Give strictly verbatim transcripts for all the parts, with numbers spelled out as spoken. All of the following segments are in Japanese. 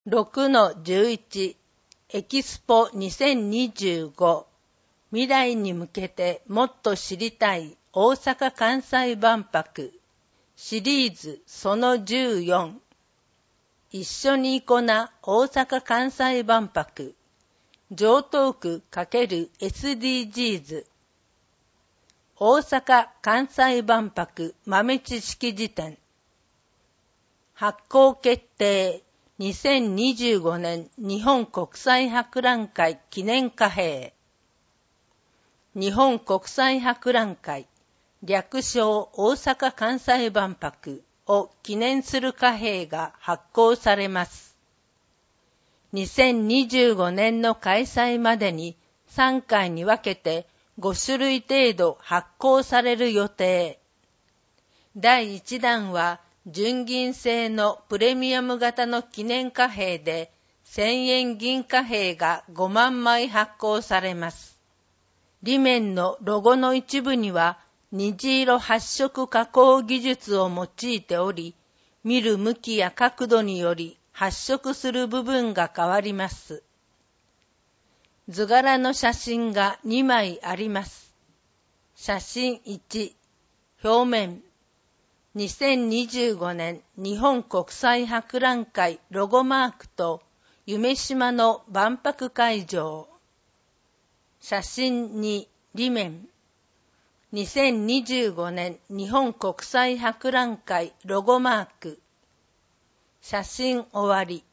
ろくのじゅういち エキスポにせんにじゅうご未来に向けてもっと知りたい大阪・関西万博シリーズそのじゅうよん一緒に行こな大阪・関西万博城東区×エスディージーズ 大阪・関西万博豆知識辞典発行決定にせんにじゅうごねん日本国際博覧会記念貨幣日本国際博覧会略称大阪・関西万博を記念する貨幣が発行されます。にせんにじゅうごねんの開催までにさんかいに分けてごしゅるい程度発行される予定。だいいち弾は純銀製のプレミアム型の記念貨幣でせんえん銀貨幣がごまんまい発行されます。裏面のロゴの一部には虹色発色加工技術を用いており、見る向きや角度により発色する部分が変わります。図柄の写真がにまいあります。写真いち、表面。にせんにじゅうごねん日本国際博覧会ロゴマークと夢洲の万博会場。写真に、裏面。にせんにじゅうごねん日本国際博覧会ロゴマーク。写真終わり。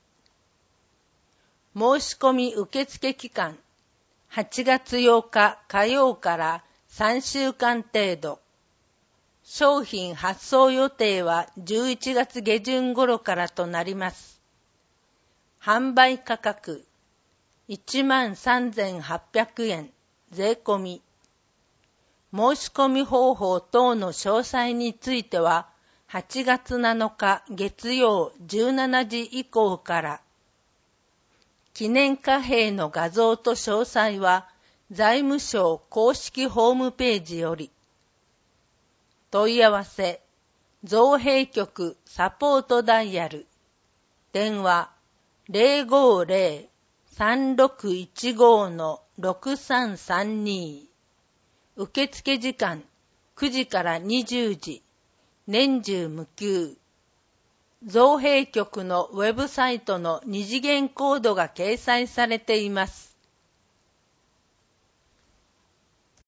申し込み受付期間はちがつようか火曜からさんしゅうかん程度。商品発送予定はじゅういちがつげじゅん頃からとなります。販売価格いちまんさんぜんはっぴゃくえん税込み。申し込み方法等の詳細についてははちがつなのか月曜じゅうしちじ以降から。記念貨幣の画像と詳細は財務省公式ホームページより。問い合わせ、造幣局サポートダイヤル、電話 ゼロごゼロ さんろくいちご ろくさんさんに、受付時間くじからにじゅうじ、年中無休。造幣局のウェブサイトの二次元コードが掲載されています。